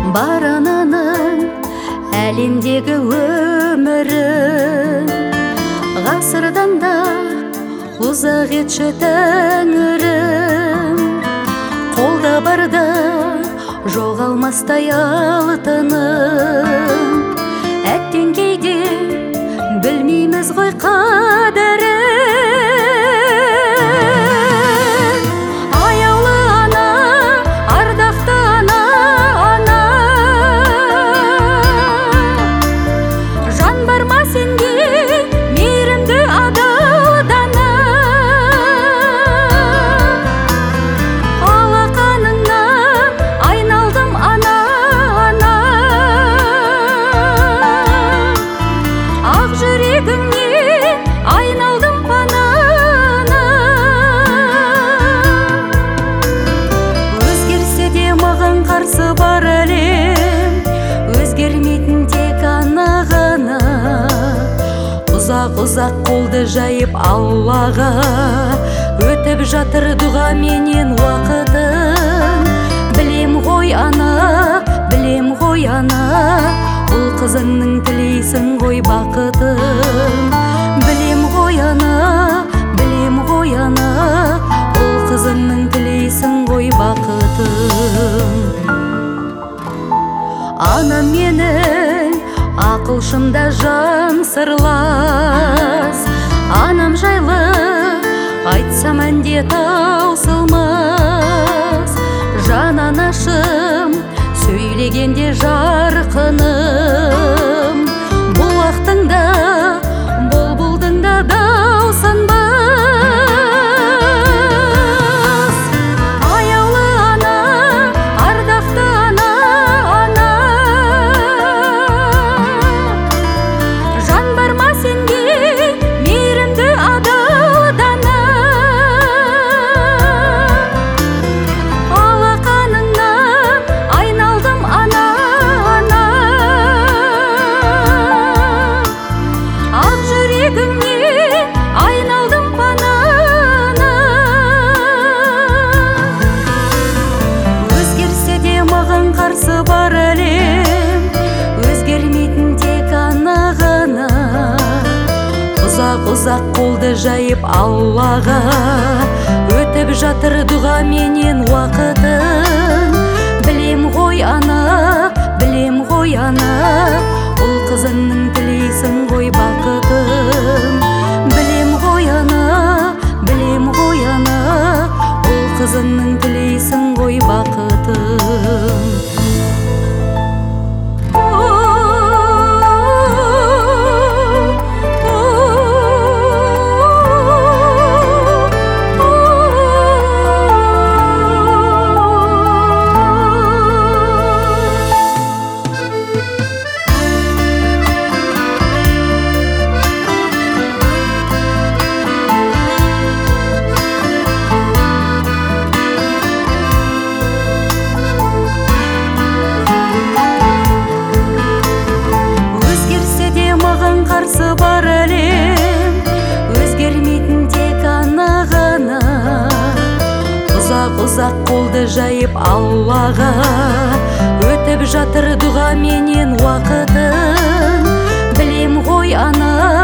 бар ананың әлемдегі өмірін, ғасырдан да ұзақ етші тәңірім. Қолда барда жоғалмастай алтыным, әттең кейде білмейміз ғой қадірін. Аяулы ана, ардақты ана, ана, жан бар ма сенде мейірімді адал дана. Алақаныңнан айналдым ана, ана, ақ жүрегіңнен айналдым панана. Өзгерсе де маған қарсы бар әлем, өзгермейтін тек ана ғана. Ұзақ-ұзақ қолды жайып Аллаға, өтіп жатыр дұғаменен уақытын. Білем ғой ана, білем ғой ана, ұл қызыңның тілейсің ғой бақытын. Білем ғой ана, білем ғой ана, ұл қызыңның тілейсің ғой бақытын. Анам менің ақылшымда жан сырлас, анам жайлы айтсам әнде таусылмас. Жан анашым сөйлегенде жарқыным, бұлақтың да бұлбұлдың да дауысанбас. Аяулы ана, ардақты ана, ана, жан бар ма сенде мейірімді адал дана. Алақаныңнан айналдым ана, ана, ақ жүрегіңнен айналдым панана. Өзгерсе де маған қарсы бар әлем, өзгермейтін тек ана ғана. Ұзақ-ұзақ қолды жайып Аллаға, өтіп жатыр дұғаменен уақытын. Білем ғой ана, білем ғой ана, ұл қызыңның тілейсің ғой бақытын. Білем ғой ана, білем ғой ана, ұл қызыңның тілейсің ғой бақытын. Қарсы бар әлем, өзгермейтін тек ана ғана. Ұзақ-ұзақ қолды жайып Аллаға, өтіп жатыр дұғаменен уақытын. Білем ғой ана,